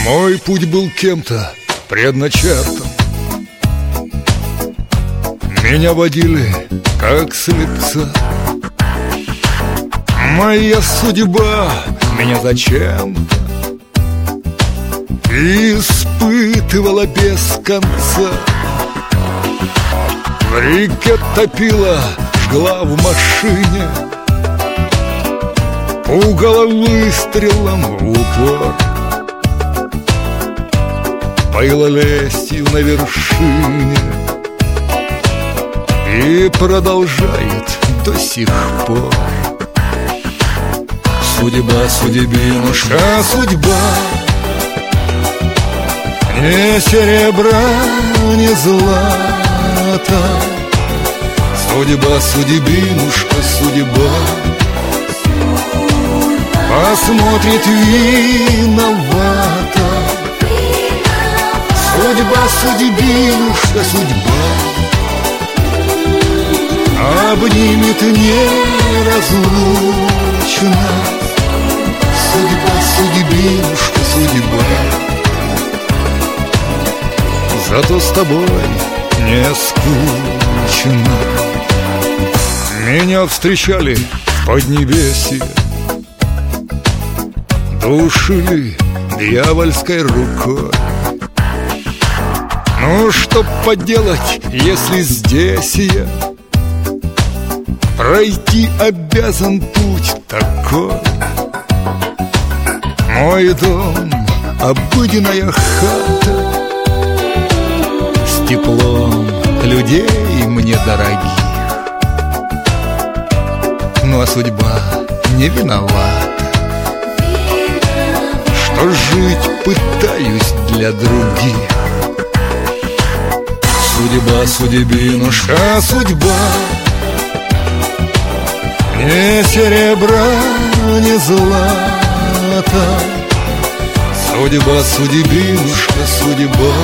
Мой путь был кем-то предначертан. Меня водили как слепца. Моя судьба меня зачем-то испытывала без конца. В реке топила, жгла в машине, пугала выстрелом в упор, поила лестью на вершине и продолжает до сих пор. Судьба, судьбинушка, судьба, ни серебра, ни злата. Судьба, судьбинушка, судьба, посмотрит виновата. Судьба, судьбинушка, судьба, обнимет неразлучно. Судьба, судьбинушка, судьба, зато с тобой не скучно. Меня встречали в поднебесье, душили дьявольской рукой. Ну что поделать, если здесь я пройти обязан путь такой? Мой дом — обыденная хата с теплом людей мне дорогих. Ну а судьба не виновата, что жить пытаюсь для других. Судьба, судьбинушка, судьба, ни серебра, ни злата. Судьба, судьбинушка, судьба,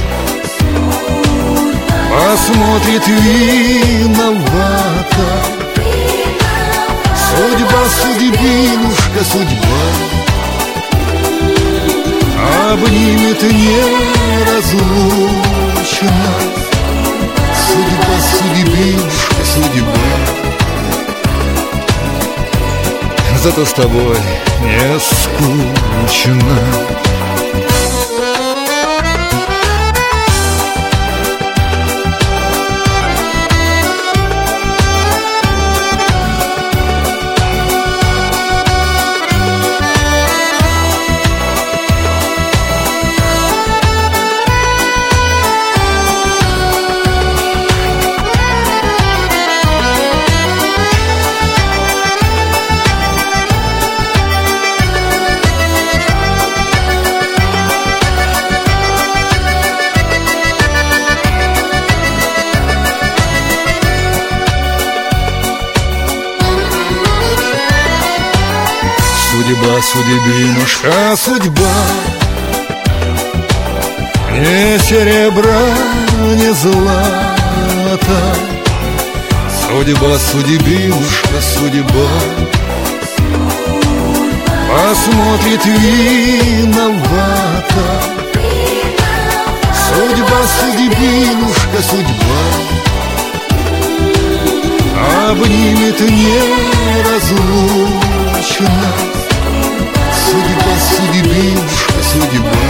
посмотрит виновата. Судьба, судьбинушка, судьба, обнимет неразлучно. Судьба, судьбинушка, судьба, зато с тобой не скучно. Судьба, судьбинушка, судьба, ни серебра, ни злата. Судьба, судьбинушка, судьба, посмотрит виновата. Судьба, судьбинушка, судьба, обнимет неразлучно. Судьба, судьбинушка, судьба,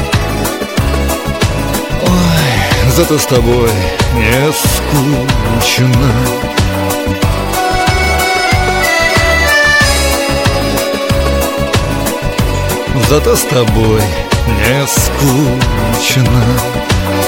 ой, зато с тобой не скучно. Зато с тобой не скучно.